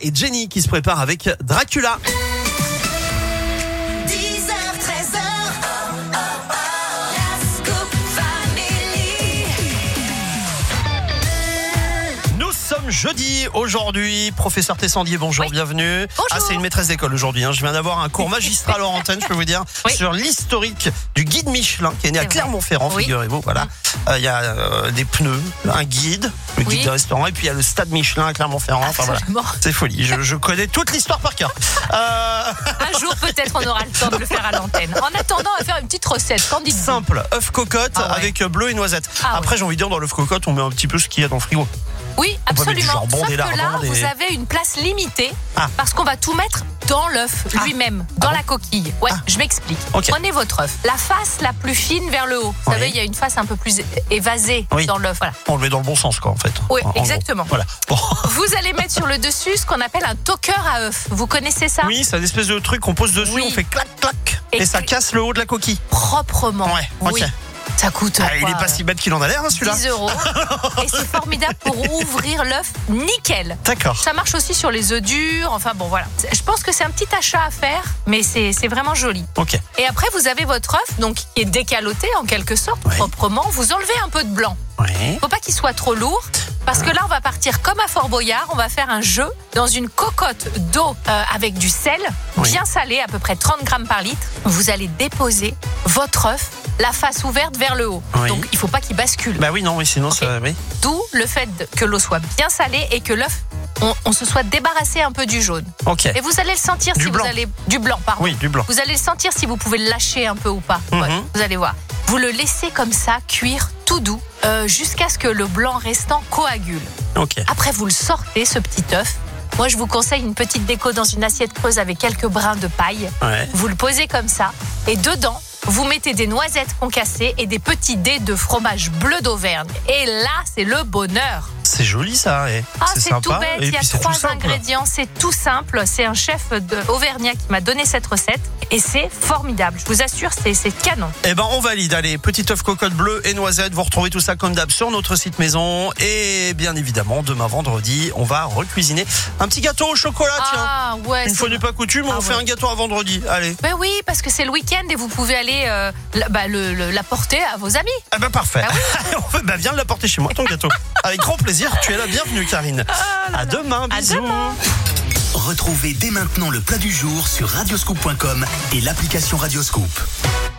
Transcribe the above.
et Jenny qui se préparent avec Dracula. 10h-13h, la Scoop Family. Nous sommes jeudi aujourd'hui. Professeur Tessandier, bonjour, bienvenue. Bonjour. C'est une maîtresse d'école aujourd'hui. Je viens d'avoir un cours magistral en antenne, je peux vous dire, sur l'historique du guide Michelin qui est né à Clermont-Ferrand, figurez-vous. Voilà. Il y a des pneus, un guide, le guide des restaurants, et puis il y a le stade Michelin à Clermont-Ferrand. Enfin voilà, c'est folie. Je connais toute l'histoire par cœur. Un jour, peut-être, on aura le temps de le faire à l'antenne. En attendant, on va faire une petite recette. Qu'en dites-vous ? Simple, œuf cocotte avec bleu et noisette. Après, j'ai envie de dire, dans l'œuf cocotte, on met un petit peu ce qu'il y a dans le frigo. Oui, On peut mettre du absolument. jambon, Sauf des que là, lardons, vous avez une place limitée parce qu'on va tout mettre dans l'œuf lui-même, dans la coquille. Je m'explique. Prenez votre œuf. La face la plus fine vers le haut. Vous savez, il y a une face un peu plus évasée dans l'œuf. Voilà. On le met dans le bon sens, quoi, en fait. Oui, en exactement. Voilà. Bon. Vous allez mettre sur le dessus ce qu'on appelle un toqueur à œuf. Vous connaissez ça ? Oui, c'est une espèce de truc qu'on pose dessus, on fait clac, clac, et ça casse le haut de la coquille. Proprement. Ouais, ok. Oui. Ça coûte. Il est pas si bête qu'il en a l'air, celui-là. 10 €. Et c'est formidable pour ouvrir l'œuf nickel. D'accord. Ça marche aussi sur les œufs durs. Enfin bon, voilà. Je pense que c'est un petit achat à faire, mais c'est vraiment joli. Ok. Et après, vous avez votre œuf, donc qui est décaloté en quelque sorte, proprement. Vous enlevez un peu de blanc. Faut pas qu'il soit trop lourd. Parce que là, on va partir comme à Fort Boyard. On va faire un jeu dans une cocotte d'eau avec du sel, bien salé, à peu près 30 grammes par litre. Vous allez déposer votre œuf, la face ouverte vers le haut. Donc, il faut pas qu'il bascule. Bah oui, non, sinon ça... Oui. D'où le fait que l'eau soit bien salée et que l'œuf, on se soit débarrassé un peu du jaune. Ok. Et vous allez le sentir Du blanc. vous allez... Du blanc, pardon. Oui, du blanc. Vous allez le sentir si vous pouvez le lâcher un peu ou pas. Vous allez voir. Vous le laissez comme ça, cuire tout doux, jusqu'à ce que le blanc restant coagule. Ok. Après, vous le sortez, ce petit œuf. Moi, je vous conseille une petite déco dans une assiette creuse avec quelques brins de paille. Vous le posez comme ça. Et dedans, vous mettez des noisettes concassées et des petits dés de fromage bleu d'Auvergne. Et là, c'est le bonheur. C'est joli, ça. C'est sympa. tout bête. Et Il y a puis, c'est 3 tout simple. ingrédients. C'est tout simple. C'est un chef auvergnat qui m'a donné cette recette. Et c'est formidable. Je vous assure, c'est canon. Eh ben, on valide. Allez, petit œuf cocotte bleu et noisette. Vous retrouvez tout ça comme d'hab sur notre site maison. Et bien évidemment, demain vendredi, on va recuisiner un petit gâteau au chocolat. Tiens. Une fois n'est pas coutume, on fait un gâteau à vendredi. Allez. Ben oui, parce que c'est le week-end et vous pouvez aller l'apporter à vos amis. Ah ben parfait. Oui. Viens l'apporter chez moi, ton gâteau. Avec grand plaisir. Tu es la bienvenue, Karine. À demain. Bisous. À demain. Retrouvez dès maintenant le plat du jour sur radioscoop.com et l'application Radioscoop.